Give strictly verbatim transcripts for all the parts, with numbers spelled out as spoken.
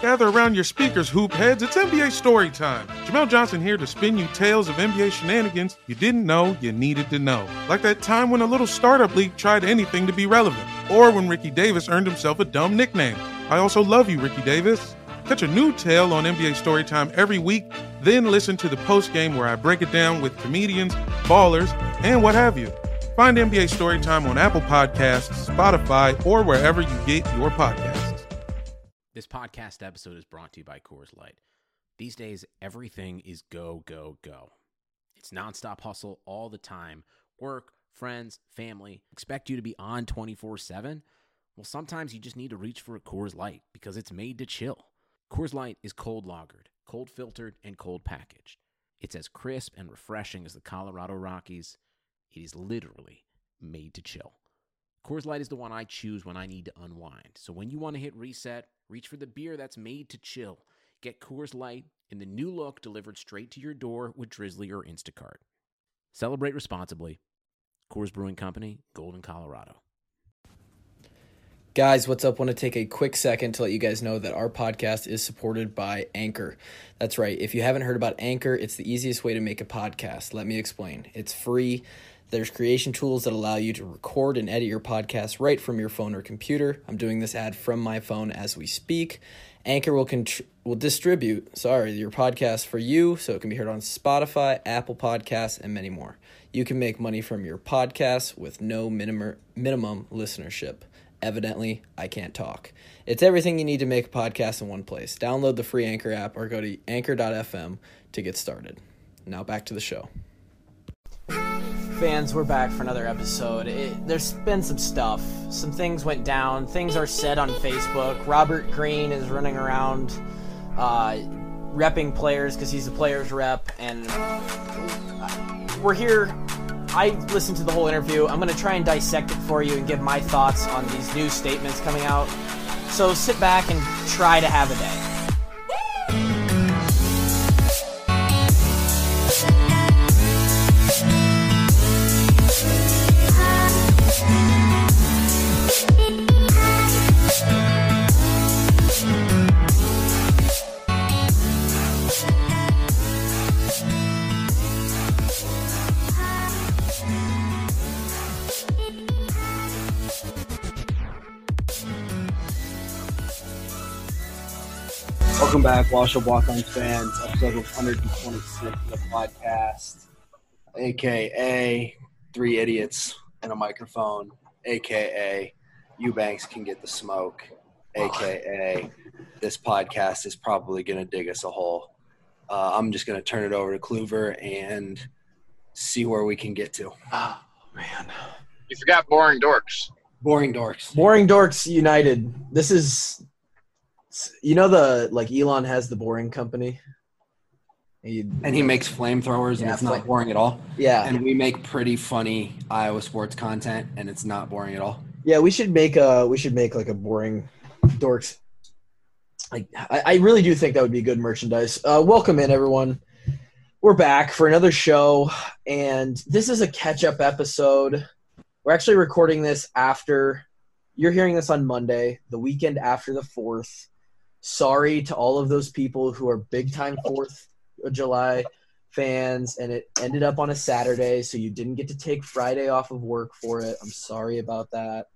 Gather around your speakers, hoop heads. It's N B A story time. Jamel Johnson here to spin you tales of N B A shenanigans you didn't know you needed to know. Like that time when a little startup league tried anything to be relevant. Or when Ricky Davis earned himself a dumb nickname. I also love you, Ricky Davis. Catch a new tale on N B A Storytime every week, then listen to the postgame where I break it down with comedians, ballers, and what have you. Find N B A Storytime on Apple Podcasts, Spotify, or wherever you get your podcasts. This podcast episode is brought to you by Coors Light. These days, everything is go, go, go. It's nonstop hustle all the time. Work, friends, family, expect you to be on twenty-four seven. Well, sometimes you just need to reach for a Coors Light because it's made to chill. Coors Light is cold lagered, cold filtered, and cold packaged. It's as crisp and refreshing as the Colorado Rockies. It is literally made to chill. Coors Light is the one I choose when I need to unwind. So when you want to hit reset, reach for the beer that's made to chill. Get Coors Light in the new look delivered straight to your door with Drizzly or Instacart. Celebrate responsibly. Coors Brewing Company, Golden, Colorado. Guys, what's up? Want to take a quick second to let you guys know that our podcast is supported by Anchor. That's right. If you haven't heard about Anchor, it's the easiest way to make a podcast. Let me explain. It's free. There's creation tools that allow you to record and edit your podcast right from your phone or computer. I'm doing this ad from my phone as we speak. Anchor will contr- will distribute, sorry, your podcast for you, so it can be heard on Spotify, Apple Podcasts, and many more. You can make money from your podcast with no minimum minimum listenership. Evidently, I can't talk. It's everything you need to make a podcast in one place. Download the free Anchor app or go to anchor dot f m to get started. Now back to the show. Fans, we're back for another episode. It, there's been some stuff. Some things went down. Things are said on Facebook. Robert Greene is running around uh, repping players because he's a players rep. And we're here. I listened to the whole interview. I'm going to try and dissect it for you and give my thoughts on these new statements coming out. So sit back and try to have a day. Welcome back, Washoe Walk-On fans, episode one hundred twenty-six of the podcast, a k a. Three Idiots and a Microphone, a k a. Eubanks Can Get the Smoke, a k a. This podcast is probably going to dig us a hole. Uh, I'm just going to turn it over to Kluver and see where we can get to. Oh, man. You forgot Boring Dorks. Boring Dorks. Boring Dorks United. This is... You know the, like, Elon has the Boring Company? He, and he makes flamethrowers, yeah, and it's flame. not boring at all. Yeah. And we make pretty funny Iowa sports content, and it's not boring at all. Yeah, we should make a, we should make, like, a Boring Dorks. Like, I, I really do think that would be good merchandise. Uh, welcome in, everyone. We're back for another show, and this is a catch-up episode. We're actually recording this after – you're hearing this on Monday, the weekend after the fourth. Sorry to all of those people who are big-time fourth of July fans, and it ended up on a Saturday, so you didn't get to take Friday off of work for it. I'm sorry about that.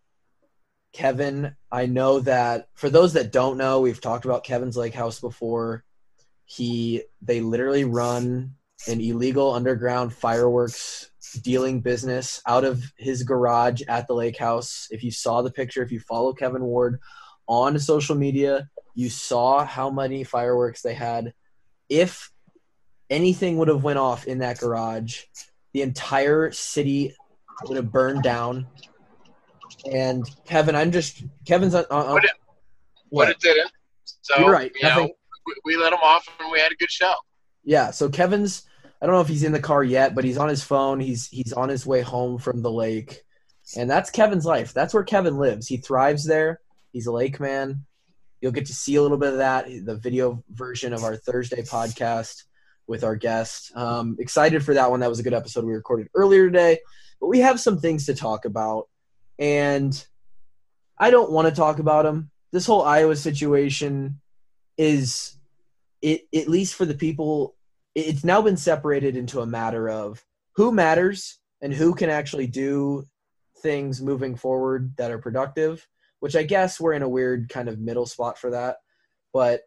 Kevin, I know that for those that don't know, we've talked about Kevin's Lake House before. He they literally run an illegal underground fireworks dealing business out of his garage at the lake house. If you saw the picture, if you follow Kevin Ward on social media, you saw how many fireworks they had. If anything would have went off in that garage, the entire city would have burned down. And Kevin, I'm just Kevin's on. on but, it, what? but it didn't. So You're right. You know, we, we let him off, and we had a good show. Yeah. So Kevin's. I don't know if he's in the car yet, but he's on his phone. He's he's on his way home from the lake, and that's Kevin's life. That's where Kevin lives. He thrives there. He's a lake man. You'll get to see a little bit of that, the video version of our Thursday podcast with our guest. Um, excited for that one. That was a good episode we recorded earlier today. But we have some things to talk about, and I don't want to talk about them. This whole Iowa situation, is it at least for the people, it's now been separated into a matter of who matters and who can actually do things moving forward that are productive, which I guess we're in a weird kind of middle spot for that. But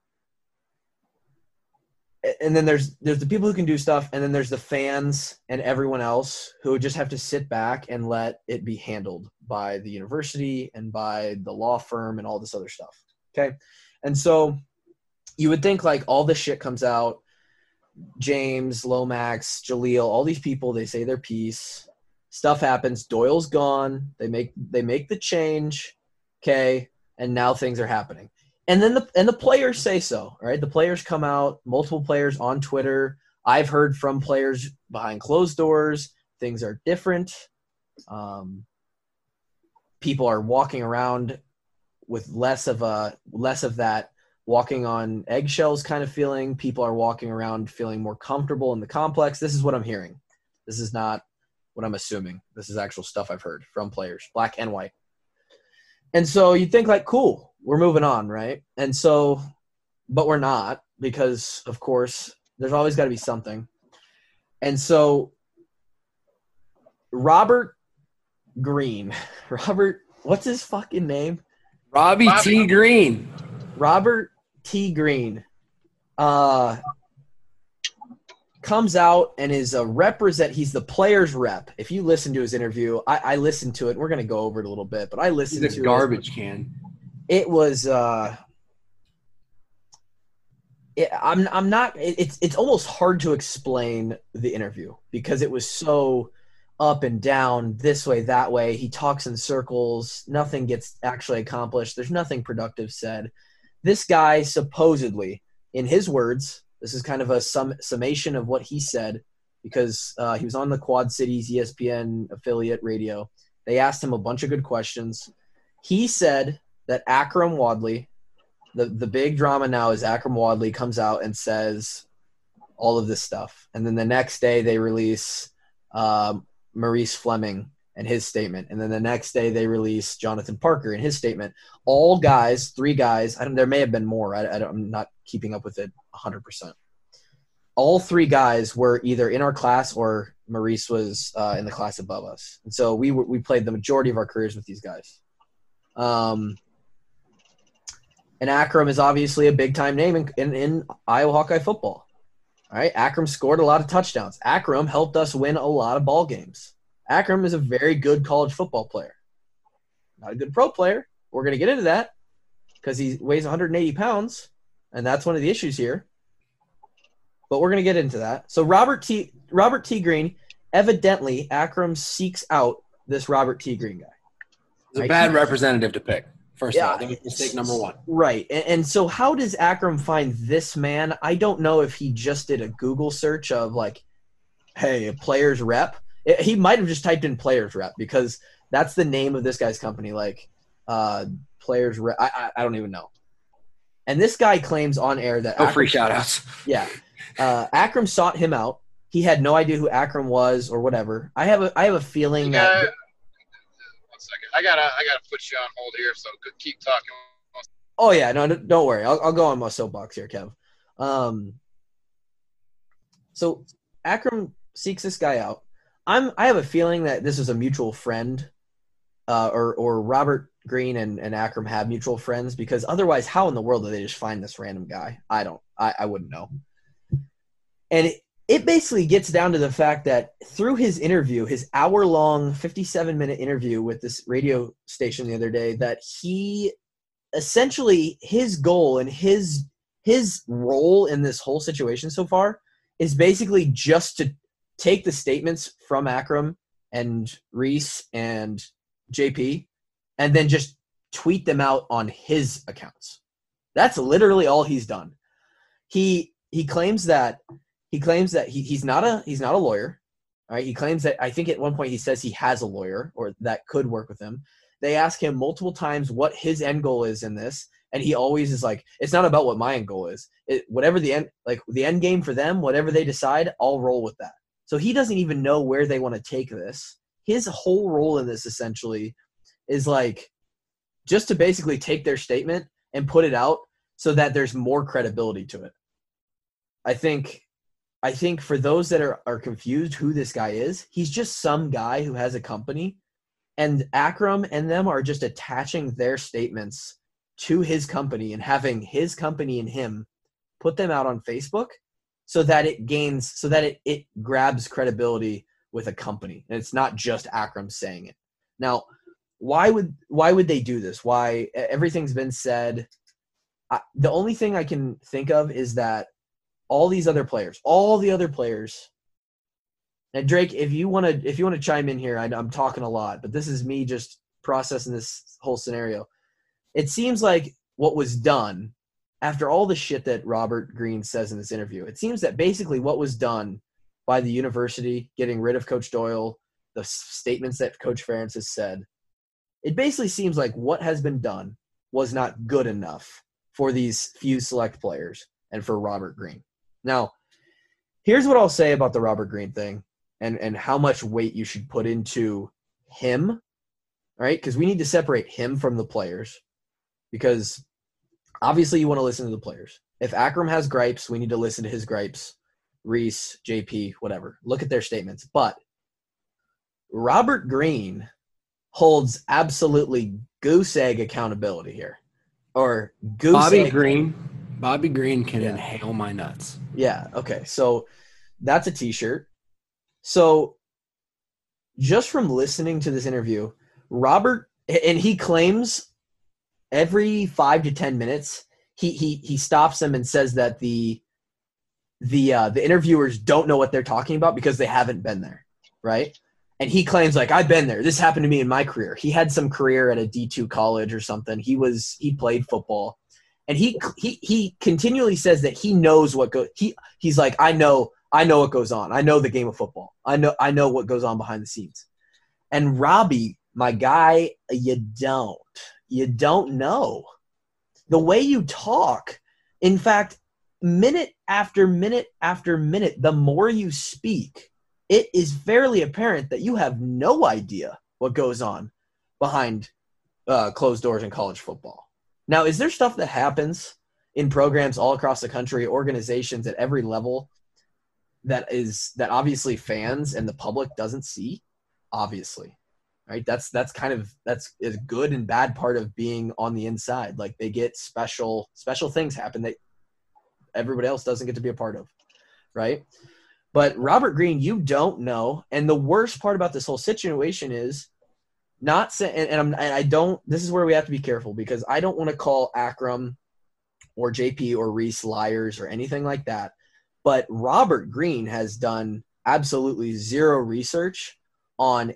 and then there's there's the people who can do stuff, and then there's the fans and everyone else who just have to sit back and let it be handled by the university and by the law firm and all this other stuff. Okay. And so you would think like all this shit comes out, James, Lomax, Jaleel, all these people, they say their piece, stuff happens, Doyle's gone, they make they make the change, okay, and now things are happening. And then the and the players say so, right? The players come out, multiple players on Twitter. I've heard from players behind closed doors, things are different. Um, people are walking around with less of a less of that walking on eggshells kind of feeling. People are walking around feeling more comfortable in the complex. This is what I'm hearing. This is not what I'm assuming. This is actual stuff I've heard from players, black and white. And so you think like, cool, we're moving on, right? And so, but we're not, because of course there's always got to be something. And so Robert Green, Robert, what's his fucking name? Robbie Bobby. T. Green. Robert T. Green uh, comes out and is a represent. He's the player's rep. If you listen to his interview, I, I listened to it. We're going to go over it a little bit, but I listened He's to a garbage can. it. It was. Uh, it, I'm. I'm not. It, it's. It's almost hard to explain the interview because it was so up and down, this way, that way. He talks in circles. Nothing gets actually accomplished. There's nothing productive said. This guy supposedly, in his words, this is kind of a sum, summation of what he said, because uh, he was on the Quad Cities E S P N affiliate radio. They asked him a bunch of good questions. He said that Akram Wadley, the, the big drama now is Akram Wadley comes out and says all of this stuff. And then the next day they release um, Maurice Fleming and his statement. And then the next day they release Jonathan Parker and his statement. All guys, three guys, I don't, there may have been more. I, I don't, I'm not keeping up with it one hundred percent. All three guys were either in our class or Maurice was uh, in the class above us. And so we we played the majority of our careers with these guys. Um, and Akram is obviously a big-time name in, in, in Iowa Hawkeye football. All right, Akram scored a lot of touchdowns. Akram helped us win a lot of ball games. Akram is a very good college football player. Not a good pro player. We're going to get into that because he weighs one hundred eighty pounds, and that's one of the issues here. But we're going to get into that. So Robert T. Robert T. Green, evidently, Akram seeks out this Robert T. Green guy. It's a Right? bad He- representative to pick. First Yeah. of all, that was mistake number one. Right. And, and so how does Akram find this man? I don't know if he just did a Google search of like, hey, a player's rep. It, he might have just typed in player's rep because that's the name of this guy's company. Like uh, player's rep. I, I, I don't even know. And this guy claims on air that No Akram, free shout-outs. yeah, uh, Akram sought him out. He had no idea who Akram was or whatever. I have a I have a feeling You that got, one second. I gotta, I gotta put you on hold here. So go- keep talking. Oh yeah, no, don't don't worry. I'll I'll go on my soapbox here, Kev. Um, so Akram seeks this guy out. I'm I have a feeling that this is a mutual friend, uh, or or Robert Green and, and Akram have mutual friends, because otherwise, how in the world do they just find this random guy? I don't. I, I wouldn't know. And it, it basically gets down to the fact that through his interview, his hour-long, fifty-seven minute interview with this radio station the other day, that he essentially his goal and his his role in this whole situation so far is basically just to take the statements from Akram and Reese and J P and then just tweet them out on his accounts. That's literally all he's done. He he claims that he claims that he, he's not a he's not a lawyer. All right, he claims that I think at one point he says he has a lawyer or that could work with him. They ask him multiple times what his end goal is in this, and he always is like, "It's not about what my end goal is. It, whatever the end like the end game for them, whatever they decide, I'll roll with that." So he doesn't even know where they want to take this. His whole role in this essentially is like just to basically take their statement and put it out so that there's more credibility to it. I think I think for those that are, are confused who this guy is, he's just some guy who has a company, and Akram and them are just attaching their statements to his company and having his company and him put them out on Facebook so that it gains, so that it, it grabs credibility with a company. And it's not just Akram saying it. Now, why would, why would they do this? Why? Everything's been said. I, the only thing I can think of is that all these other players, all the other players, and Drake, if you want to, if you want to chime in here, I, I'm talking a lot, but this is me just processing this whole scenario. It seems like what was done after all the shit that Robert Greene says in this interview, it seems that basically what was done by the university, getting rid of Coach Doyle, the statements that Coach Ferentz has said, it basically seems like what has been done was not good enough for these few select players and for Robert Greene. Now, here's what I'll say about the Robert Greene thing and, and how much weight you should put into him, right? Because we need to separate him from the players, because obviously you want to listen to the players. If Akram has gripes, we need to listen to his gripes. Reese, J P, whatever. Look at their statements. But Robert Greene holds absolutely goose egg accountability here. Or goose Bobby egg. Greene. Bobby Greene can Yeah. inhale my nuts. Yeah, okay. So that's a t-shirt. So just from listening to this interview, Robert, and he claims every five to ten minutes, he he he stops them and says that the the uh, the interviewers don't know what they're talking about because they haven't been there, right? And he claims, like, I've been there. This happened to me in my career. He had some career at a D two college or something. He was he played football. And he he he continually says that he knows what goes. He he's like, I know I know what goes on. I know the game of football. I know I know what goes on behind the scenes. And Robbie, my guy, you don't. You don't know. The way you talk, in fact, minute after minute after minute, the more you speak, it is fairly apparent that you have no idea what goes on behind uh, closed doors in college football. Now, is there stuff that happens in programs all across the country, organizations at every level, that is that obviously fans and the public doesn't see? Obviously, right? That's that's kind of that's a good and bad part of being on the inside. Like, they get special special things happen that everybody else doesn't get to be a part of, right? But Robert Greene, you don't know, and the worst part about this whole situation is. Not saying, and, and, I'm, and I don't, this is where we have to be careful, because I don't want to call Akram or J P or Reese liars or anything like that. But Robert Greene has done absolutely zero research on,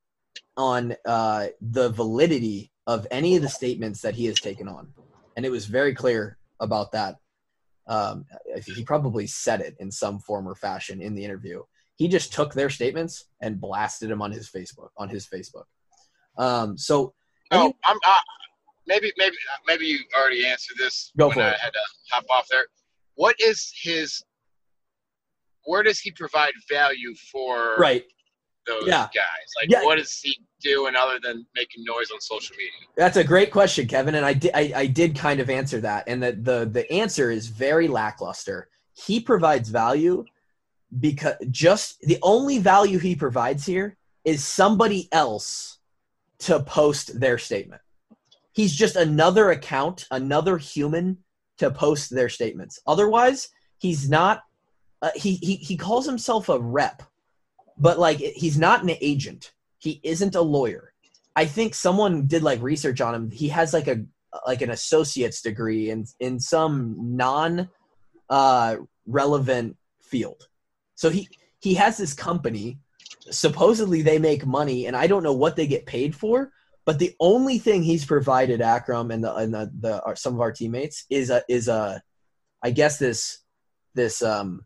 on uh, the validity of any of the statements that he has taken on. And it was very clear about that. Um, he probably said it in some form or fashion in the interview. He just took their statements and blasted them on his Facebook, on his Facebook. Um, so, Oh, I'm uh, maybe maybe maybe you already answered this. Go when for I it. had to hop off there. What is his? Where does he provide value for right. those Yeah. guys? Like, Yeah. what is he doing other than making noise on social media? That's a great question, Kevin. And I did, I, I did kind of answer that. And the, the, the answer is very lackluster. He provides value because just the only value he provides here is somebody else to post their statement. He's just another account, another human to post their statements. Otherwise, he's not, uh, he, he, he calls himself a rep, but like, he's not an agent. He isn't a lawyer. I think someone did like research on him. He has like a, like an associate's degree in, in some non uh, relevant field. So he, he has this company. Supposedly they make money, and I don't know what they get paid for, but the only thing he's provided Akram and the and the, the our, some of our teammates is a is a I guess this this um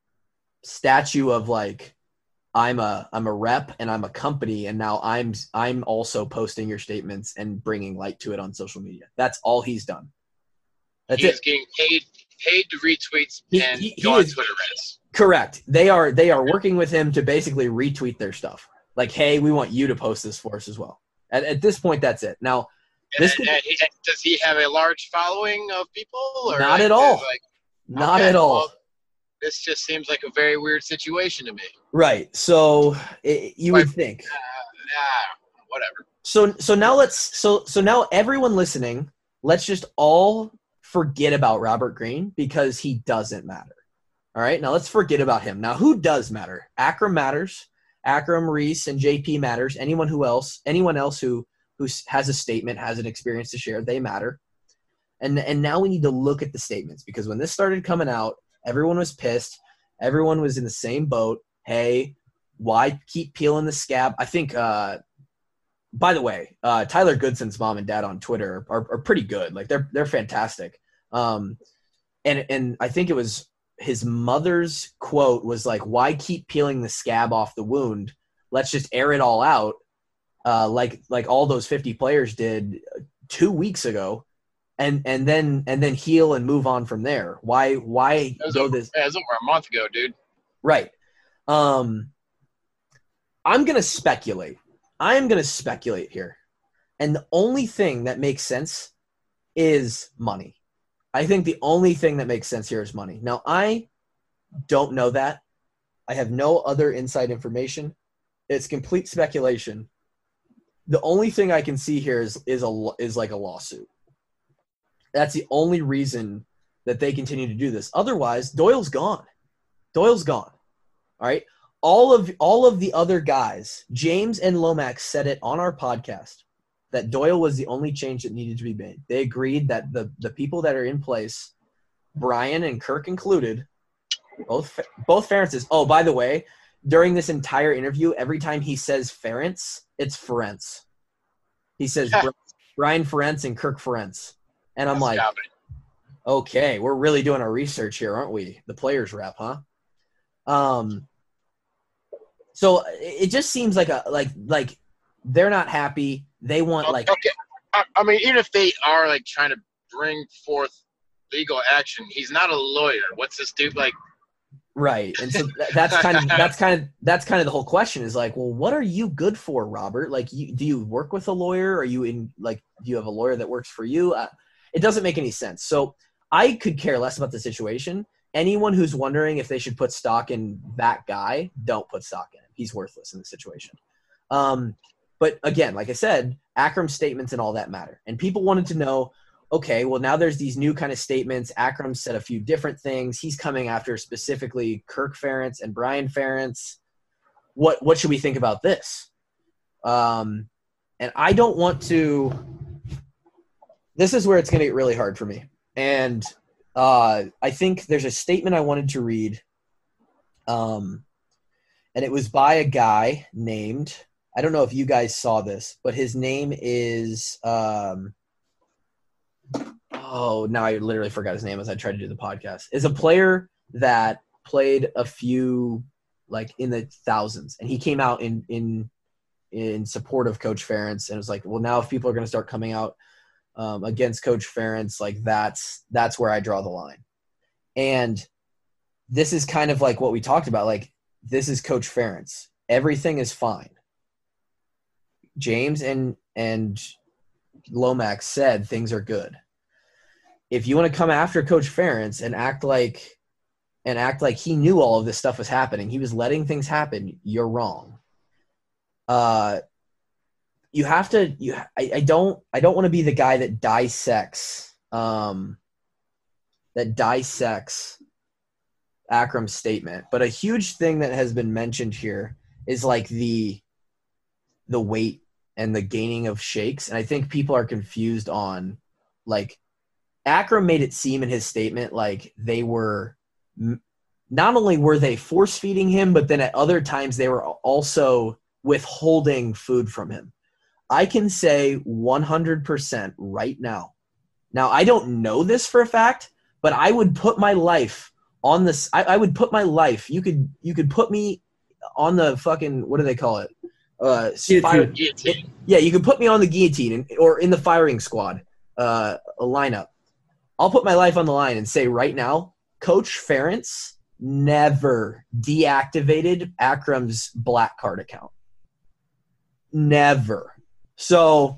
statue of like I'm a I'm a rep and I'm a company, and now I'm I'm also posting your statements and bringing light to it on social media. That's all he's done. That's He's it. getting paid paid to retweets He- and he- he go on is- Twitter Reddits. Correct. They are they are working with him to basically retweet their stuff. Like, hey, we want you to post this for us as well. At, at this point, that's it. Now, This could, And- and does he have a large following of people? Or Not like, at all. Like, not okay, at all. well, this just seems like a very weird situation to me. Right. So it, you would think. Uh, ah, whatever. So so now let's so so now everyone listening, let's just all forget about Robert Greene because he doesn't matter. All right. Now let's forget about him. Now who does matter? Akram matters. Akram, Reese, and J P matters. Anyone who else, anyone else who who has a statement, has an experience to share, they matter. And and now we need to look at the statements because when this started coming out, everyone was pissed. Everyone was in the same boat. Hey, why keep peeling the scab? I think, uh, by the way, uh, Tyler Goodson's mom and dad on Twitter are, are pretty good. Like they're they're fantastic. Um, and and I think it was his mother's quote was like, "Why keep peeling the scab off the wound? Let's just air it all out, uh, like like all those fifty players did two weeks ago." And and then and then heal and move on from there. Why why That was, go over, this that was over a month ago, dude. right? Um, I'm gonna speculate. I am gonna speculate here, and the only thing that makes sense is money. I think the only thing that makes sense here is money. Now I don't know that. I have no other inside information. It's complete speculation. The only thing I can see here is is a is like a lawsuit. That's the only reason that they continue to do this. Otherwise, Doyle's gone. Doyle's gone. All right. All of all of the other guys, James and Lomax said it on our podcast that Doyle was the only change that needed to be made. They agreed that the the people that are in place, Brian and Kirk included, both both Ferentzes. Oh, by the way, during this entire interview, every time he says Ferentz, it's Ferentz. He says Brian Ferentz and Kirk Ferentz. And I'm like, okay, we're really doing our research here, aren't we? The players rep, huh? Um, so it just seems like a like like they're not happy. They want like okay. I, I mean, even if they are like trying to bring forth legal action, he's not a lawyer. What's this dude like? Right, and so that's kind of that's kind of that's kind of the whole question is like, well, what are you good for, Robert? Like, you, do you work with a lawyer? Are you in like do you have a lawyer that works for you? Uh, It doesn't make any sense. So I could care less about the situation. Anyone who's wondering if they should put stock in that guy, don't put stock in him. He's worthless in the situation. Um, but again, like I said, Akram's statements and all that matter. And people wanted to know, okay, well, now there's these new kind of statements. Akram said a few different things. He's coming after specifically Kirk Ferentz and Brian Ferentz. What, what should we think about this? Um, and I don't want to – this is where it's going to get really hard for me. And uh, I think there's a statement I wanted to read. Um, and it was by a guy named, I don't know if you guys saw this, but his name is, um, oh, now I literally forgot his name as I tried to do the podcast. Is a player that played a few, like in the thousands. And he came out in, in, in support of Coach Ferentz. And it was like, well, now if people are going to start coming out, Um, against Coach Ferentz, like that's that's where I draw the line. And this is kind of like what we talked about. Like, this is Coach Ferentz. Everything is fine. James and and Lomax said things are good. If you want to come after Coach Ferentz and act like and act like he knew all of this stuff was happening, he was letting things happen, you're wrong. Uh You have to. You. I, I don't. I don't want to be the guy that dissects. Um, that dissects Akram's statement. But a huge thing that has been mentioned here is like the, the weight and the gaining of shakes, and I think people are confused on, like, Akram made it seem in his statement like they were. Not only were they force feeding him, but then at other times they were also withholding food from him. I can say one hundred percent right now. Now, I don't know this for a fact, but I would put my life on this. I, I would put my life. You could you could put me on the fucking, what do they call it? Uh, fire, Guillotine. yeah, you could put me on the guillotine in, or in the firing squad uh, a lineup. I'll put my life on the line and say right now, Coach Ferentz never deactivated Akram's black card account. Never. So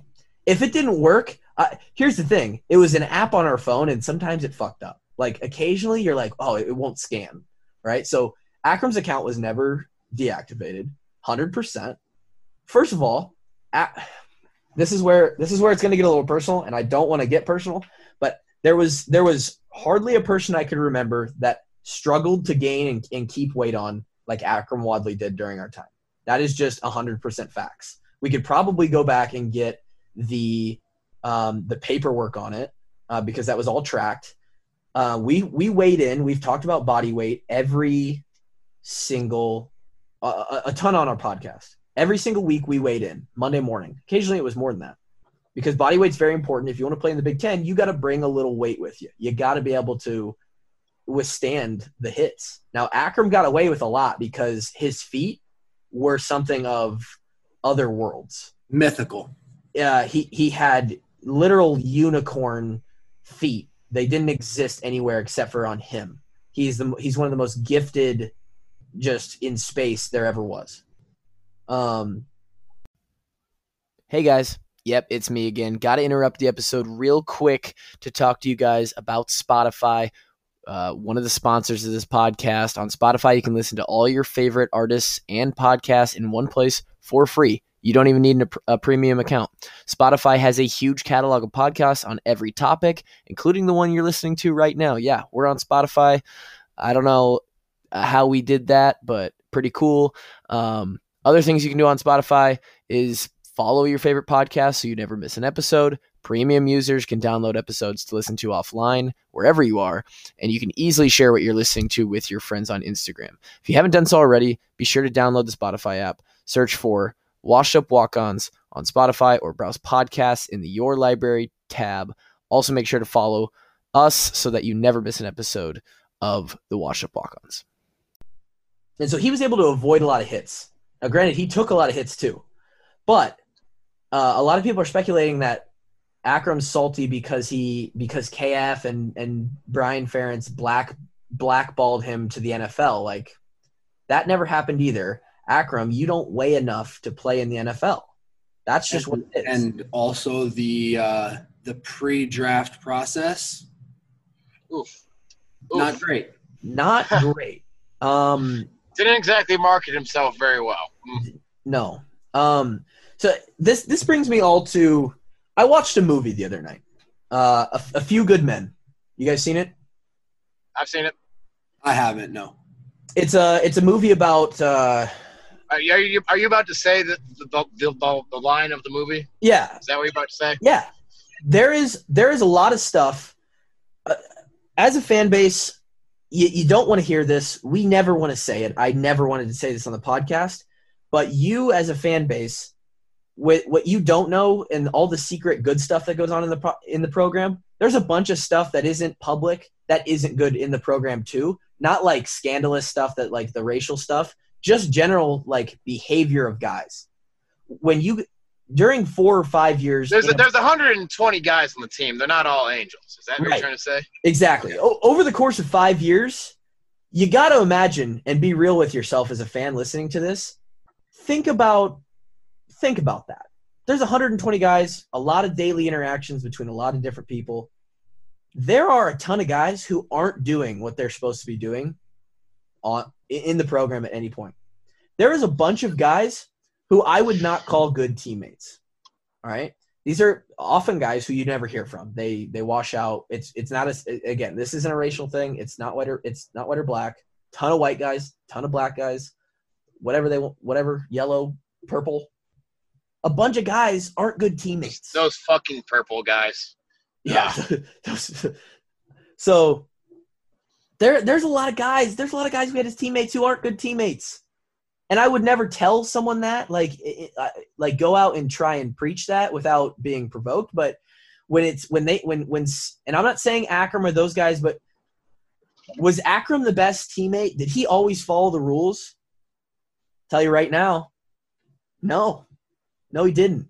if it didn't work, uh, here's the thing. It was an app on our phone, and sometimes it fucked up. Like, occasionally you're like, oh, it won't scan, right? So Akram's account was never deactivated, one hundred percent. First of all, at, this is where this is where it's going to get a little personal, and I don't want to get personal, but there was there was hardly a person I could remember that struggled to gain and, and keep weight on like Akram Wadley did during our time. That is just one hundred percent facts. We could probably go back and get the um, the paperwork on it uh, because that was all tracked. Uh, we we weighed in. We've talked about body weight every single uh, a, a ton on our podcast. Every single week we weighed in Monday morning. Occasionally it was more than that because body weight's very important. If you want to play in the Big Ten, you got to bring a little weight with you. You got to be able to withstand the hits. Now Akram got away with a lot because his feet were something of other worlds. Mythical. Uh, he he had literal unicorn feet. They didn't exist anywhere except for on him. He's the he's one of the most gifted, just in space there ever was. Um. Hey guys, yep, it's me again. Got to interrupt the episode real quick to talk to you guys about Spotify. Uh, one of the sponsors of this podcast. On Spotify, you can listen to all your favorite artists and podcasts in one place for free. You don't even need a, a premium account. Spotify has a huge catalog of podcasts on every topic, including the one you're listening to right now. Yeah, we're on Spotify. I don't know how we did that, but pretty cool. Um, other things you can do on Spotify is follow your favorite podcast so you never miss an episode. Premium users can download episodes to listen to offline wherever you are, and you can easily share what you're listening to with your friends on Instagram. If you haven't done so already, be sure to download the Spotify app. Search for Washed Up Walk-Ons on Spotify or browse podcasts in the Your Library tab. Also make sure to follow us so that you never miss an episode of the Washed Up Walk-Ons. And so he was able to avoid a lot of hits. Now, granted, he took a lot of hits too. But uh, a lot of people are speculating that Akram's salty because he because K F and, and Brian Ferentz black blackballed him to the N F L. Like, that never happened either. Akram, you don't weigh enough to play in the N F L. That's just and, what it is. And also the uh, the pre-draft process. Oof. Oof. Not great. Not great. Um, Didn't exactly market himself very well. Mm. No. Um, so this this brings me all to – I watched a movie the other night, uh, a, a Few Good Men. You guys seen it? I've seen it. I haven't, no. It's a, it's a movie about uh, – Are you, are you are you about to say that the the, the the line of the movie? Yeah. Is that what you're about to say? Yeah. There is there is a lot of stuff. Uh, as a fan base, you, you don't want to hear this. We never want to say it. I never wanted to say this on the podcast. But you as a fan base, with what you don't know and all the secret good stuff that goes on in the pro- in the program, there's a bunch of stuff that isn't public that isn't good in the program too. Not like scandalous stuff that like the racial stuff. Just general like behavior of guys. When you during four or five years, there's a, a, there's one hundred twenty guys on the team. They're not all angels. Is that what right. you're trying to say? Exactly. O- over the course of five years, you got to imagine and be real with yourself as a fan listening to this. Think about think about that. There's one hundred twenty guys, a lot of daily interactions between a lot of different people. There are a ton of guys who aren't doing what they're supposed to be doing on in the program at any point. There is a bunch of guys who I would not call good teammates. All right. These are often guys who you never hear from. They they wash out. It's it's not a again, this isn't a racial thing. It's not white or it's not white or black. Ton of white guys, ton of black guys, whatever they want, whatever, yellow, purple. A bunch of guys aren't good teammates. Those fucking purple guys. Yeah. So there, there's a lot of guys. There's a lot of guys we had as teammates who aren't good teammates. And I would never tell someone that, like, it, like go out and try and preach that without being provoked. But when it's when they when when and I'm not saying Akram or those guys, but was Akram the best teammate? Did he always follow the rules? Tell you right now, no, no, he didn't.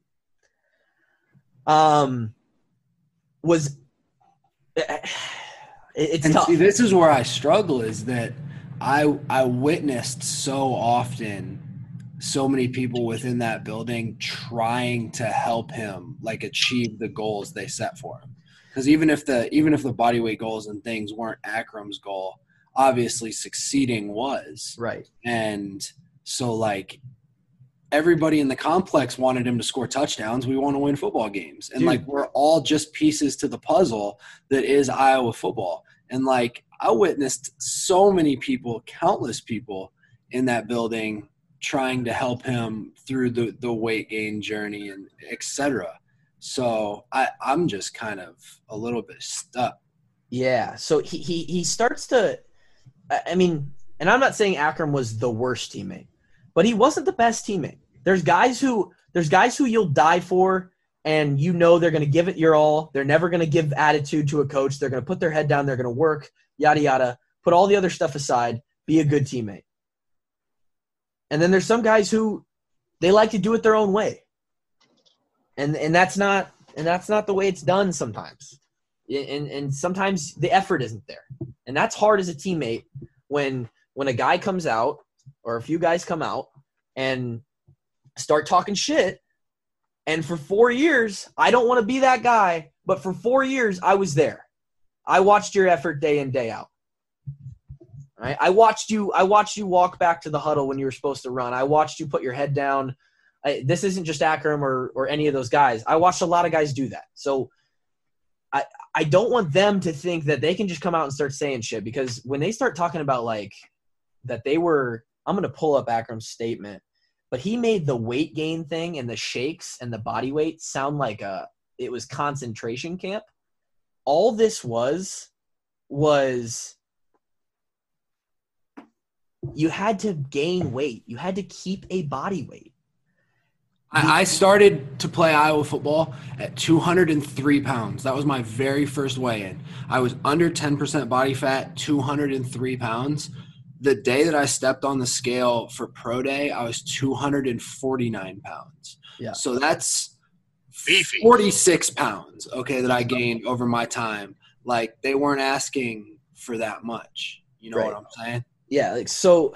Um, was it, it's and tough. See, this is where I struggle is that I I witnessed so often so many people within that building trying to help him like achieve the goals they set for him. Because even if the even if the bodyweight goals and things weren't Akram's goal, obviously succeeding was. Right. And so like everybody in the complex wanted him to score touchdowns. We want to win football games. And Dude. like we're all just pieces to the puzzle that is Iowa football. And like I witnessed so many people, countless people in that building trying to help him through the, the weight gain journey and et cetera. So I, I'm just kind of a little bit stuck. Yeah. So he, he, he starts to, I mean, and I'm not saying Akram was the worst teammate, but he wasn't the best teammate. There's guys who, there's guys who you'll die for, and you know they're going to give it your all. They're never going to give attitude to a coach. They're going to put their head down. They're going to work, yada, yada. Put all the other stuff aside. Be a good teammate. And then there's some guys who they like to do it their own way. And and that's not and that's not the way it's done sometimes. And and sometimes the effort isn't there. And that's hard as a teammate when when a guy comes out or a few guys come out and start talking shit. And for four years, I don't want to be that guy, but for four years I was there. I watched your effort day in, day out. Right? I watched you. I watched you walk back to the huddle when you were supposed to run. I watched you put your head down. I, this isn't just Akram or or any of those guys. I watched a lot of guys do that. So I I don't want them to think that they can just come out and start saying shit, because when they start talking about like that they were, I'm going to pull up Akram's statement, but he made the weight gain thing and the shakes and the body weight sound like a it was concentration camp. All this was was. You had to gain weight. You had to keep a body weight. I, I started to play Iowa football at two hundred three pounds. That was my very first weigh-in. I was under ten percent body fat, two hundred three pounds. The day that I stepped on the scale for pro day, I was two hundred forty-nine pounds. Yeah. So that's Beefy. forty-six pounds, okay, that I gained over my time. Like, they weren't asking for that much. You know Right. what I'm saying? Yeah, like so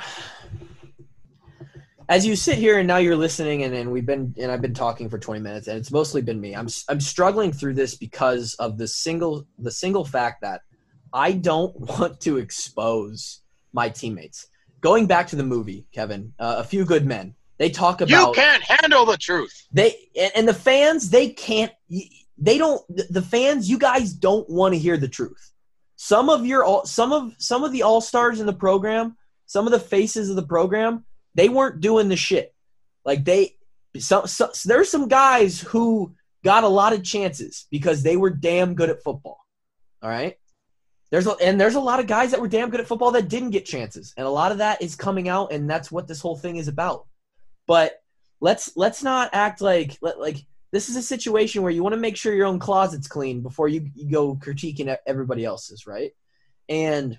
as you sit here and now you're listening and, and we've been and I've been talking for twenty minutes and it's mostly been me. I'm I'm struggling through this because of the single the single fact that I don't want to expose my teammates. Going back to the movie, Kevin, uh, A Few Good Men. They talk about You can't handle the truth. They and, and the fans, they can't they don't the fans, you guys don't want to hear the truth. Some of your all some of some of the all-stars in the program, some of the faces of the program, they weren't doing the shit. Like they some so, there's some guys who got a lot of chances because they were damn good at football. All right? There's a, and there's a lot of guys that were damn good at football that didn't get chances. And a lot of that is coming out, and that's what this whole thing is about. But let's let's not act like like this is a situation where you want to make sure your own closet's clean before you, you go critiquing everybody else's, right? And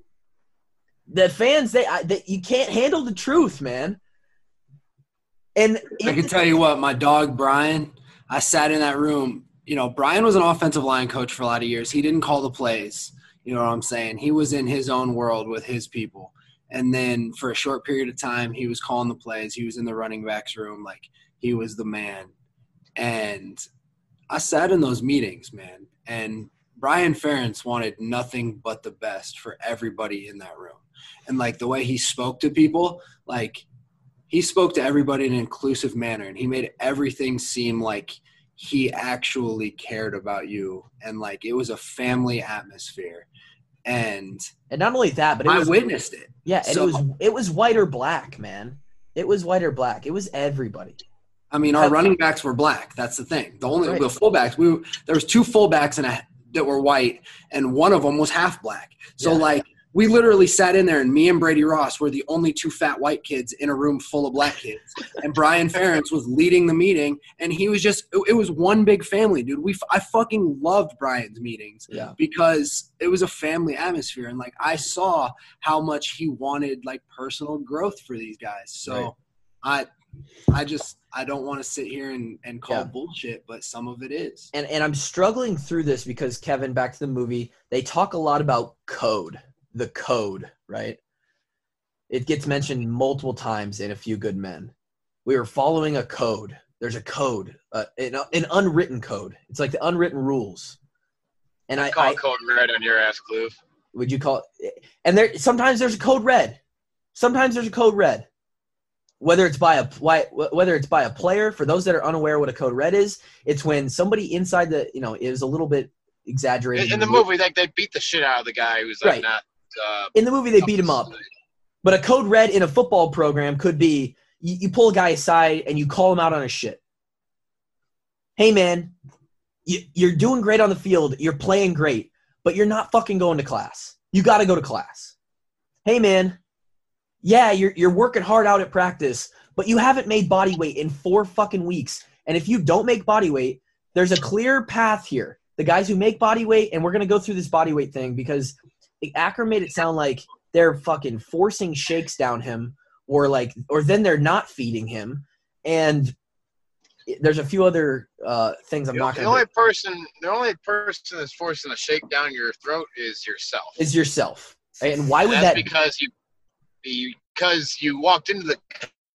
the fans, they, they you can't handle the truth, man. And I can tell you what, my dog Brian, I sat in that room. You know, Brian was an offensive line coach for a lot of years. He didn't call the plays. You know what I'm saying? He was in his own world with his people. And then for a short period of time, he was calling the plays. He was in the running backs room. Like, he was the man. And I sat in those meetings, man. And Brian Ferentz wanted nothing but the best for everybody in that room. And, like, the way he spoke to people, like, he spoke to everybody in an inclusive manner. And he made everything seem like he actually cared about you. And, like, it was a family atmosphere. And and not only that, but it I was, witnessed it. Yeah, and So- it was it was white or black, man. It was white or black. It was everybody. I mean, our running backs were black. That's the thing. The only Right. the fullbacks, we there was two fullbacks and a, that were white, and one of them was half black. So Yeah. like we literally sat in there, and me and Brady Ross were the only two fat white kids in a room full of black kids. And Brian Ferentz was leading the meeting, and he was just it, it was one big family, dude. We I fucking loved Brian's meetings Yeah. because it was a family atmosphere, and like I saw how much he wanted like personal growth for these guys. So Right. I I just I don't want to sit here and, and call Yeah. bullshit, but some of it is. And and I'm struggling through this because, Kevin, back to the movie, they talk a lot about code, the code, right? It gets mentioned multiple times in A Few Good Men. We were following a code. There's a code, uh, an, an unwritten code. It's like the unwritten rules. And I, call I it code red on your ass, Clue. Would you call it? And there sometimes there's a code red. Sometimes there's a code red. Whether it's by a whether it's by a player, for those that are unaware what a code red is, it's when somebody inside the, you know, is a little bit exaggerated. In, in the movie, like they beat the shit out of the guy who's like right. not. Uh, in the movie, they beat him up. But a code red in a football program could be you, you pull a guy aside and you call him out on his shit. Hey man, you, you're doing great on the field. You're playing great, but you're not fucking going to class. You got to go to class. Hey man. Yeah, you're you're working hard out at practice, but you haven't made body weight in four fucking weeks. And if you don't make body weight, there's a clear path here. The guys who make body weight, and we're going to go through this body weight thing because Akram made it sound like they're fucking forcing shakes down him or like, or then they're not feeding him. And there's a few other uh, things I'm the, not going to The only person, the only person that's forcing a shake down your throat is yourself. Is yourself. And why would and that's that? Because you. Because you walked into the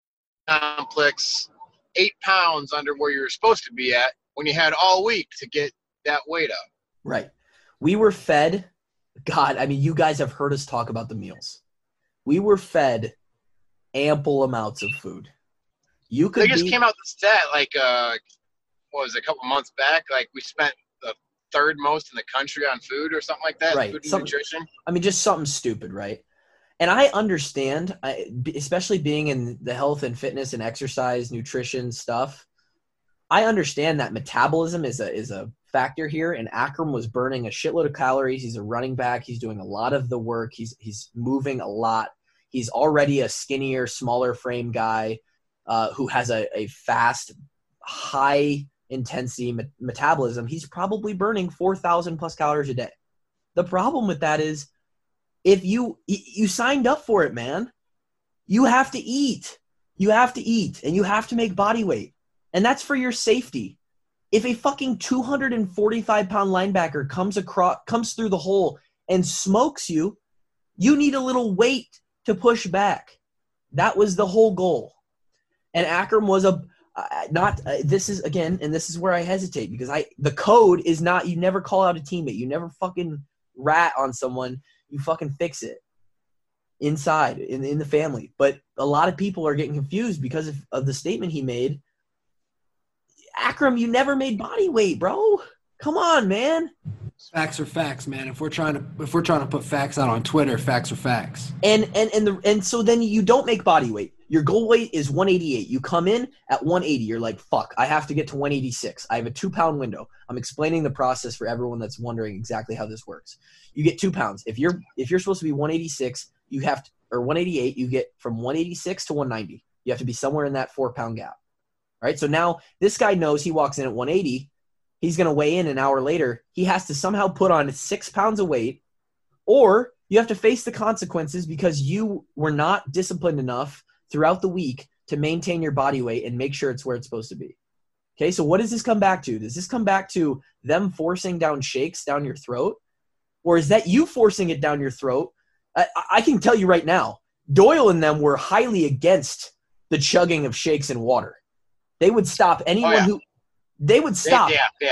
complex eight pounds under where you were supposed to be at when you had all week to get that weight up. Right. We were fed. God, I mean, you guys have heard us talk about the meals. We were fed ample amounts of food. You could. They just be, came out the stat like, uh, what was it, a couple months back? Like we spent the third most in the country on food or something like that. Right. Food and Some, nutrition. I mean, just something stupid, right? And I understand, especially being in the health and fitness and exercise, nutrition stuff, I understand that metabolism is a is a factor here. And Akram was burning a shitload of calories. He's a running back. He's doing a lot of the work. He's he's moving a lot. He's already a skinnier, smaller frame guy uh, who has a, a fast, high-intensity me- metabolism. He's probably burning four thousand plus calories a day. The problem with that is, If you you signed up for it, man, you have to eat. You have to eat, and you have to make body weight. And that's for your safety. If a fucking two hundred forty-five pound linebacker comes across, comes through the hole and smokes you, you need a little weight to push back. That was the whole goal. And Akram was a uh, not. Uh, this is again, and this is where I hesitate because I the code is not. You never call out a teammate. You never fucking rat on someone. You fucking fix it inside in, in the family. But a lot of people are getting confused because of, of the statement he made. Akram, you never made body weight, bro. Come on, man. Facts are facts, man. If we're trying to if we're trying to put facts out on Twitter, facts are facts. And and and the and so then you don't make body weight. Your goal weight is one eighty-eight. You come in at one eighty. You're like, fuck, I have to get to one eighty-six. I have a two-pound window. I'm explaining the process for everyone that's wondering exactly how this works. You get two pounds. If you're if you're supposed to be one eighty-six, you have to, or one eighty-eight, you get from one eighty-six to one ninety. You have to be somewhere in that four-pound gap. All right, so now this guy knows he walks in at one eighty. He's going to weigh in an hour later. He has to somehow put on six pounds of weight, or you have to face the consequences because you were not disciplined enough throughout the week to maintain your body weight and make sure it's where it's supposed to be. Okay, so what does this come back to? Does this come back to them forcing down shakes down your throat? Or is that you forcing it down your throat? I, I can tell you right now, Doyle and them were highly against the chugging of shakes and water. They would stop anyone oh, yeah. who – they would stop. Yeah, yeah.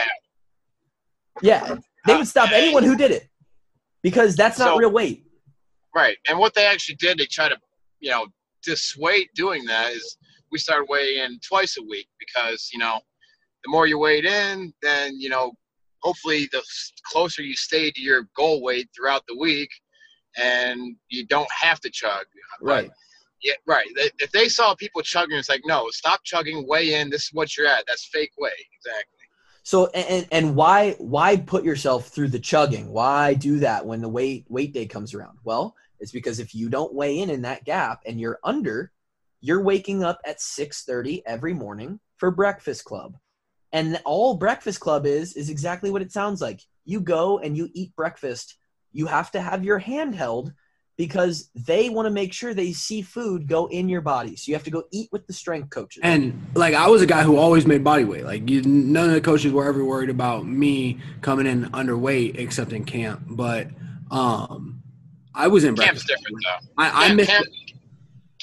Yeah, they would stop anyone who did it because that's not So- real weight. Right. And what they actually did to try to, you know, dissuade doing that is we started weighing in twice a week because, you know, the more you weighed in, then, you know, hopefully the closer you stay to your goal weight throughout the week and you don't have to chug. Right. But, yeah, right. If they saw people chugging, it's like, no, stop chugging, weigh in. This is what you're at. That's fake weight. Exactly. So and and why why put yourself through the chugging? Why do that when the weight weight day comes around? Well, it's because if you don't weigh in in that gap and you're under, you're waking up at six thirty every morning for Breakfast Club. And all Breakfast Club is is exactly what it sounds like. You go and you eat breakfast. You have to have your hand held because they want to make sure they see food go in your body. So you have to go eat with the strength coaches. And like I was a guy who always made body weight. Like you, none of the coaches were ever worried about me coming in underweight except in camp. But um, I was in Camp's breakfast. different, though. I, I Camp, missed. camp,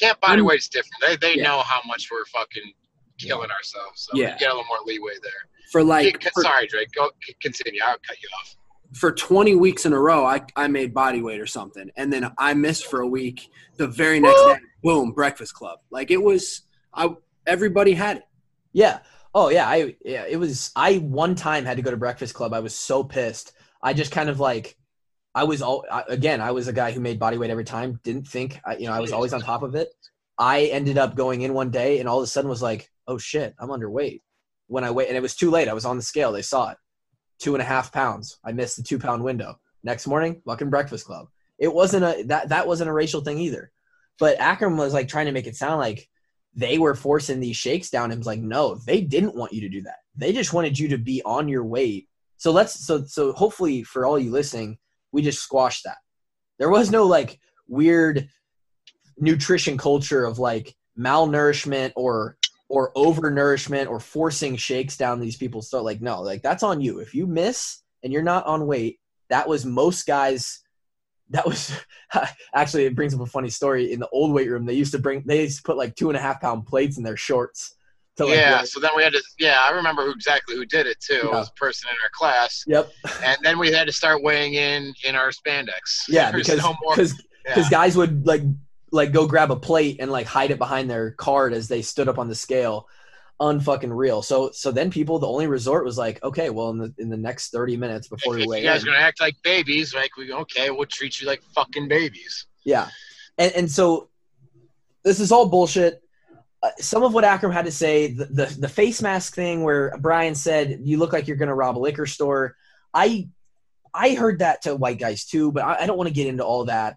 Camp body weight's different. They they Yeah. know how much we're fucking killing ourselves, so Yeah. we get a little more leeway there. For like, Keep- for, sorry, Drake. Go c- continue. I'll cut you off. for twenty weeks in a row, I, I made body weight or something. And then I missed for a week. The very next day, boom, Breakfast Club. Like it was, I everybody had it. Yeah. Oh yeah. I yeah. It was. I one time had to go to Breakfast Club. I was so pissed. I just kind of like. I was all I, again. I was a guy who made body weight every time. Didn't think. I, you know. I was always on top of it. I ended up going in one day and all of a sudden was like, oh shit, I'm underweight. When I weighed, and it was too late. I was on the scale. They saw it. Two and a half pounds. I missed the two pound window. Next morning, fucking Breakfast Club. It wasn't a that that wasn't a racial thing either. But Akram was like trying to make it sound like they were forcing these shakes down. And was like, no, they didn't want you to do that. They just wanted you to be on your weight. So let's so so hopefully for all you listening, we just squashed that. There was no like weird nutrition culture of like malnourishment or or overnourishment or forcing shakes down these people's throat. Like, no, like that's on you. If you miss and you're not on weight, that was most guys. That was actually, it brings up a funny story. In the old weight room, they used to bring, they used to put like two and a half pound plates in their shorts. To like, Yeah, wear. so then we had to. Yeah, I remember who exactly who did it too. It Yeah. was a person in our class. Yep. And then we had to start weighing in in our spandex. Yeah, There's because no more. because Yeah. guys would like like go grab a plate and like hide it behind their card as they stood up on the scale. Unfucking real. So so then people, the only resort was like, okay, well in the in the next thirty minutes before if, we if weigh you guys in, are gonna act like babies, like we okay, we'll treat you like fucking babies. yeah, and and so this is all bullshit. Uh, some of what Akram had to say, the, the the face mask thing, where Brian said you look like you're gonna rob a liquor store. I I heard that to white guys too, but I, I don't want to get into all that.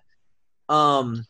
Um.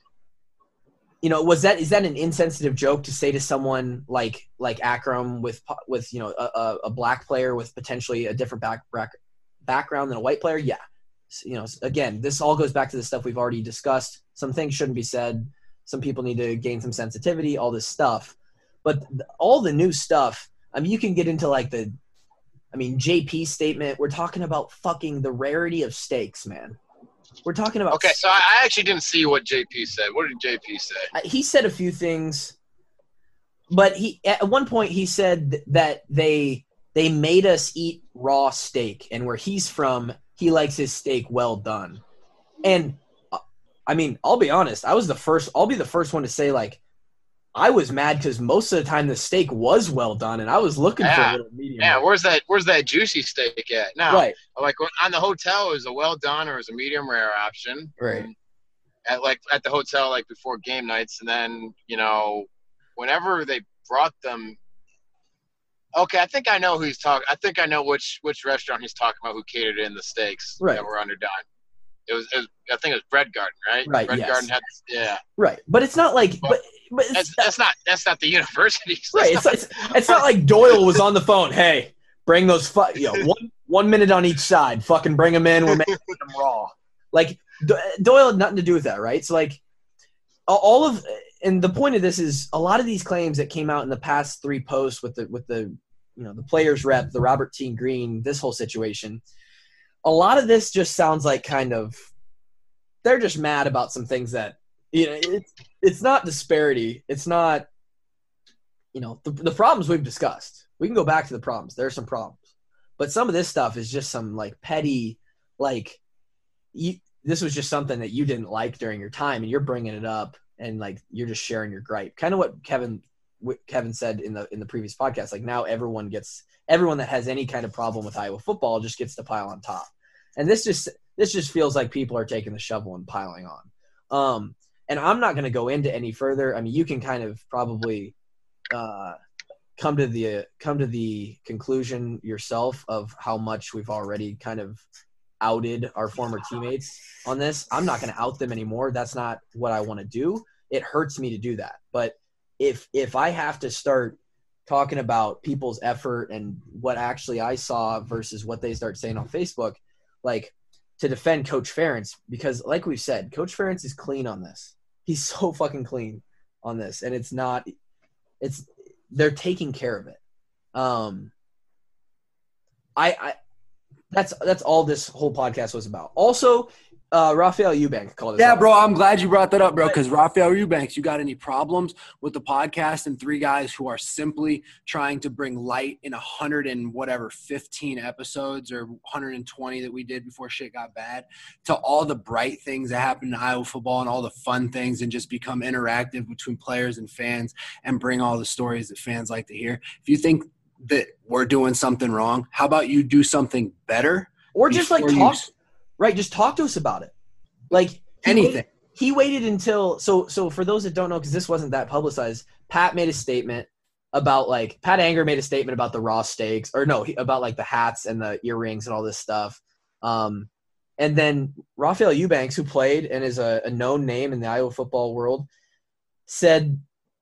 You know, was that is that an insensitive joke to say to someone like like Akram with with you know a, a black player with potentially a different back, back background than a white player? Yeah, so, you know, again, this all goes back to the stuff we've already discussed. Some things shouldn't be said. Some people need to gain some sensitivity. All this stuff, but all the new stuff. I mean, you can get into like the, I mean, J P statement. We're talking about fucking the rarity of steaks, man. We're talking about. Okay, so I I actually didn't see what J P said. What did J P say? He said a few things, but he at one point he said that they they made us eat raw steak, and where he's from, he likes his steak well done. And uh, I mean, I'll be honest, I was the first. I'll be the first one to say like, I was mad because most of the time the steak was well done, and I was looking Yeah. for a little medium. Yeah, rare. where's that? Where's that juicy steak at? Now, Right, like on the hotel, it was a well done or it was a medium rare option. right. And at like at the hotel, like before game nights, and then you know, whenever they brought them. Okay, I think I know who he's talking. I think I know which which restaurant he's talking about who catered in the steaks Right. that were underdone. It was, it was I think it was Bread Garden, right? Right, Bread yes. Garden had yeah. Right, but it's not like, but but it's, That's, that's not that's not the university. right. It's, it's it's not like Doyle was on the phone. Hey, bring those fu- you know, one one minute on each side. Fucking bring them in. We're making them raw. Like Do- Doyle had nothing to do with that, right? So like all of and the point of this is a lot of these claims that came out in the past three posts with the with the you know the players rep, the Robert T. Green, this whole situation. A lot of this just sounds like kind of they're just mad about some things that you know it's it's not disparity. It's not you know the the problems we've discussed. We can go back to the problems. There are some problems, but some of this stuff is just some like petty like you. This was just something that you didn't like during your time, and you're bringing it up, and like you're just sharing your gripe. Kind of what Kevin what Kevin said in the in the previous podcast. Like now everyone gets everyone that has any kind of problem with Iowa football just gets to pile on top. And this just this just feels like people are taking the shovel and piling on. Um, and I'm not going to go into any further. I mean, you can kind of probably uh, come to the uh, come to the conclusion yourself of how much we've already kind of outed our former teammates on this. I'm not going to out them anymore. That's not what I want to do. It hurts me to do that. But if if I have to start talking about people's effort and what actually I saw versus what they start saying on Facebook, like to defend Coach Ferentz, because like we said, Coach Ferentz is clean on this. He's so fucking clean on this. And it's not, it's, they're taking care of it. Um, I, I, that's, that's all this whole podcast was about. Also, Uh, Raphael Eubank called us. Yeah, out. bro, I'm glad you brought that up, bro, because Raphael Eubanks, you got any problems with the podcast and three guys who are simply trying to bring light in a hundred and whatever, fifteen episodes or one hundred twenty that we did before shit got bad to all the bright things that happen in Iowa football and all the fun things and just become interactive between players and fans and bring all the stories that fans like to hear. If you think that we're doing something wrong, how about you do something better? Or just like before talk, you- right? Just talk to us about it. Like he Anything. Waited, he waited until so so for those that don't know, because this wasn't that publicized, Pat made a statement about like Pat Anger made a statement about the raw steaks, or no, he, about like the hats and the earrings and all this stuff. Um, and then Raphael Eubanks, who played and is a, a known name in the Iowa football world, said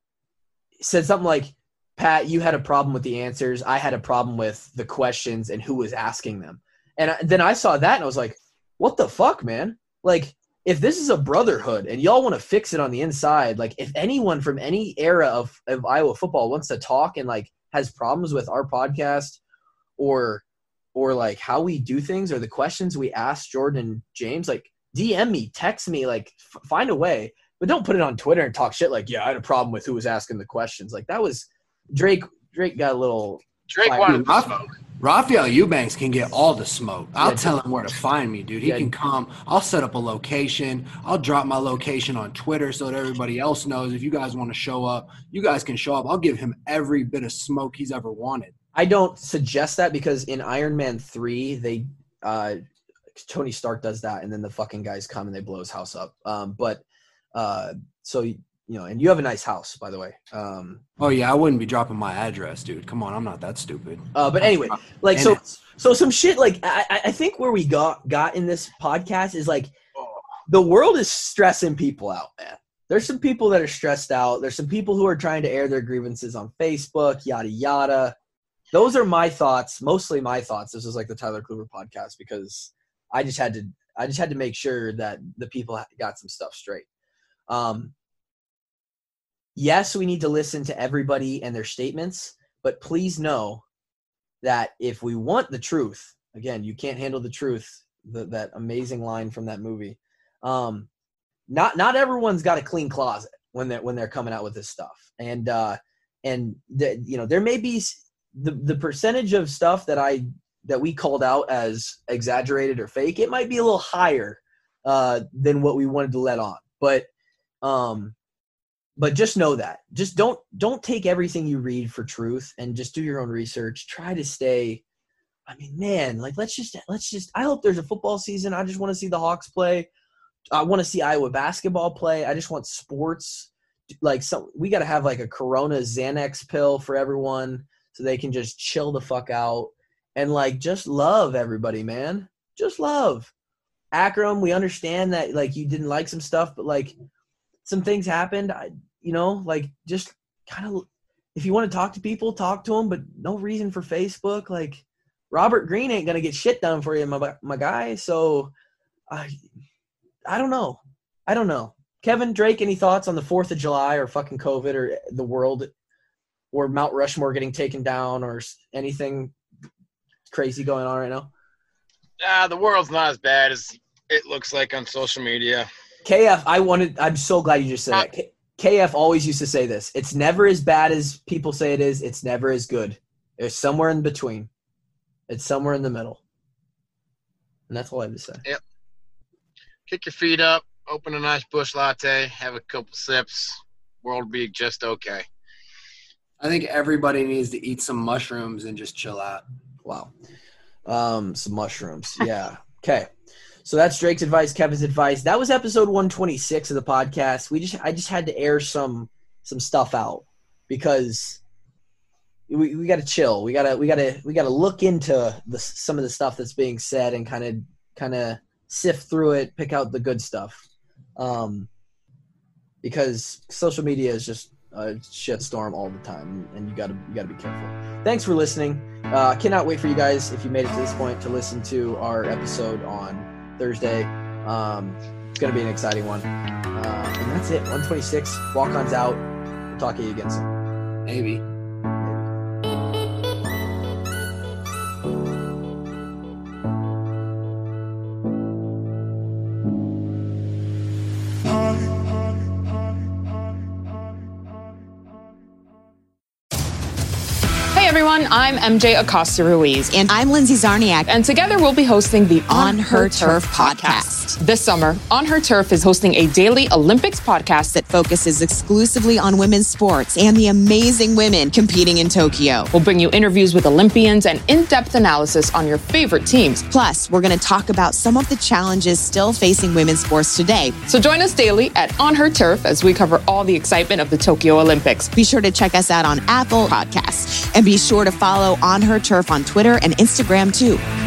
said something like, Pat, you had a problem with the answers. I had a problem with the questions and who was asking them. And I, then I saw that and I was like, what the fuck, man? Like, if this is a brotherhood and y'all want to fix it on the inside, like if anyone from any era of, of Iowa football wants to talk and like has problems with our podcast or or like how we do things or the questions we ask Jordan and James, like D M me, text me, like f- find a way. But don't put it on Twitter and talk shit like, yeah, I had a problem with who was asking the questions. Like that was Drake. Drake got a little Drake fire. wanted the Raf- smoke. Raphael Eubanks can get all the smoke. I'll Yeah, tell him where to find me, dude. He yeah. can come. I'll set up a location. I'll drop my location on Twitter so that everybody else knows. If you guys want to show up, you guys can show up. I'll give him every bit of smoke he's ever wanted. I don't suggest that because in Iron Man three, they uh, Tony Stark does that, and then the fucking guys come and they blow his house up. Um, but uh, so you know, and you have a nice house, by the way. Um, Oh, yeah, I wouldn't be dropping my address, dude. Come on, I'm not that stupid. uh, but anyway, like And so, it's- so some shit. Like I, I- I think where we got got in this podcast is like the world is stressing people out, man. There's some people that are stressed out. There's some people who are trying to air their grievances on Facebook, yada yada. Those are my thoughts, mostly my thoughts. This is like the Tyler Kluber podcast because I just had to, I just had to make sure that the people got some stuff straight. Um, yes, we need to listen to everybody and their statements, but please know that if we want the truth, again, you can't handle the truth. The, that amazing line from that movie. Um, not not everyone's got a clean closet when they're when they're coming out with this stuff, and uh, and the, you know there may be the the percentage of stuff that I that we called out as exaggerated or fake. It might be a little higher uh, than what we wanted to let on, but um, but just know that. Just don't don't take everything you read for truth, and just do your own research. Try to stay. I mean, man, like let's just let's just. I hope there's a football season. I just want to see the Hawks play. I want to see Iowa basketball play. I just want sports. Like some, we got to have like a Corona Xanax pill for everyone so they can just chill the fuck out and like just love everybody, man. Just love. Akram, we understand that like you didn't like some stuff, but like some things happened. I, you know, like just kind of if you want to talk to people, talk to them, but no reason for Facebook. Like Robert Greene ain't gonna get shit done for you, my my guy. So I. I don't know. I don't know. Kevin, Drake, any thoughts on the fourth of July or fucking COVID or the world or Mount Rushmore getting taken down or anything crazy going on right now? Nah, the world's not as bad as it looks like on social media. K F, I wanted – I'm so glad you just said that. K- KF always used to say this. It's never as bad as people say it is. It's never as good. It's somewhere in between. It's somewhere in the middle. And that's all I have to say. Yep. Kick your feet up, open a nice bush latte, have a couple sips. World will be just okay. I think everybody needs to eat some mushrooms and just chill out. Wow. Um, some mushrooms. Yeah. Okay. So that's Drake's advice, Kevin's advice. That was episode one twenty-six of the podcast. We just I just had to air some some stuff out because we we got to chill. We got to we got to we got to look into the some of the stuff that's being said and kind of kind of sift through it, pick out the good stuff. Um, because social media is just a shitstorm all the time, and you gotta you gotta be careful. Thanks for listening. Uh, cannot wait for you guys, if you made it to this point, to listen to our episode on Thursday. Um, it's gonna be an exciting one. Uh, and that's it. one twenty-six. Walk-ons out. We'll talk to you again soon. Maybe. Maybe. everyone, I'm M J Acosta Ruiz. And I'm Lindsay Zarniak. And together we'll be hosting the On, On Her, Her Turf, Turf podcast. podcast. This summer, On Her Turf is hosting a daily Olympics podcast that focuses exclusively on women's sports and the amazing women competing in Tokyo. We'll bring you interviews with Olympians and in-depth analysis on your favorite teams. Plus, we're going to talk about some of the challenges still facing women's sports today. So join us daily at On Her Turf as we cover all the excitement of the Tokyo Olympics. Be sure to check us out on Apple Podcasts and be sure to follow On Her Turf on Twitter and Instagram too.